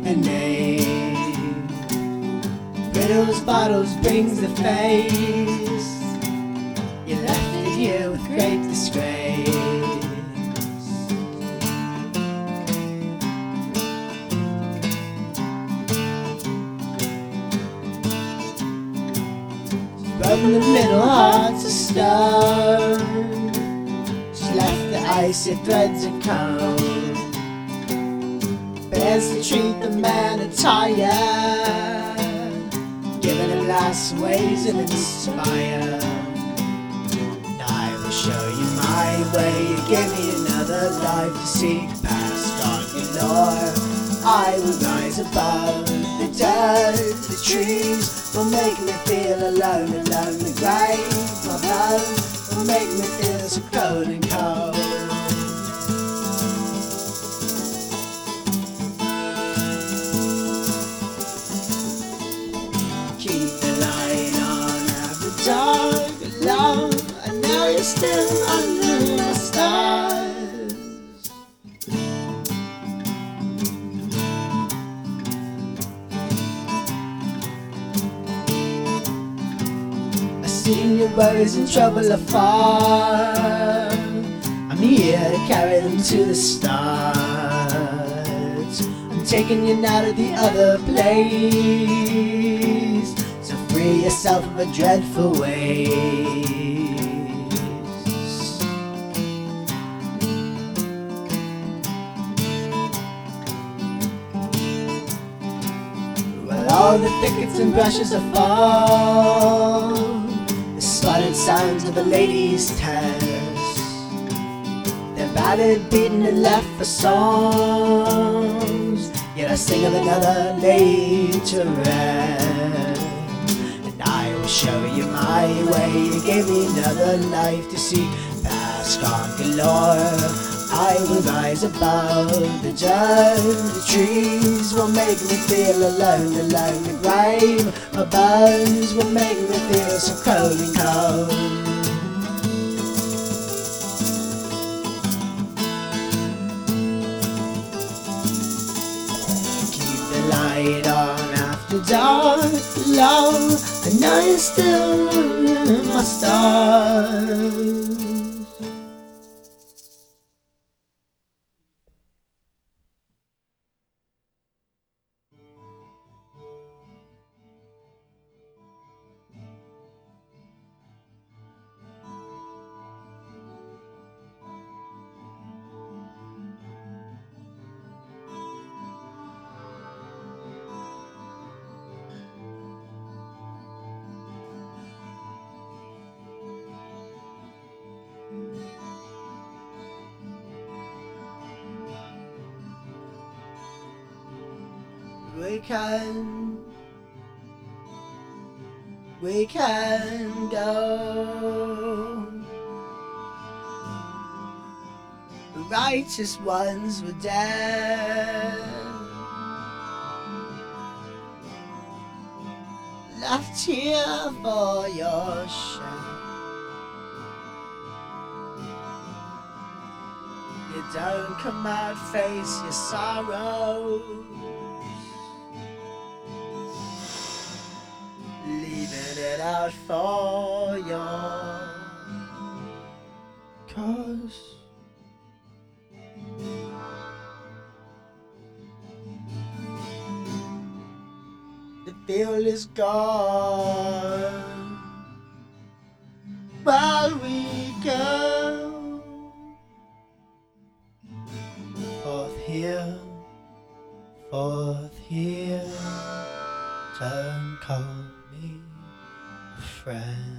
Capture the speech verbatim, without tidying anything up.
the name. Riddles, bottles brings the face. You left it here with great disgrace. Broken the middle, hearts of stone. She left the icy threads of cold. Bears to treat the man attire, giving him last ways and inspire. And I will show you my way. You give me another life to see past on galore. I will rise above the dirt, the trees will make me feel alone, alone. The grave, my love, will make me feel so cold and cold. Keep the light on, have the dark alone. I know you're still under my stars. Seen your worries and trouble afar. I'm here to carry them to the stars. I'm taking you now to the other place, so free yourself of a dreadful waste. Well, all the thickets and brushes are fall, spotted sounds of a lady's test. They're ballad beaten and left for songs, yet I sing of another laid to rest. And I will show you my way. You gave me another life to see past gone galore. I will rise above the dirt. The trees will make me feel alone, alone. The grave, my bones will make me feel so cold and cold. Keep the light on after dark, low. I know you're still in my stars. We can, we can go. The righteous ones were dead, left here for your shame. You don't come out, face your sorrows, leaving it out for your cause. The field is gone while we go forth here, forth here. Don't call me a friend.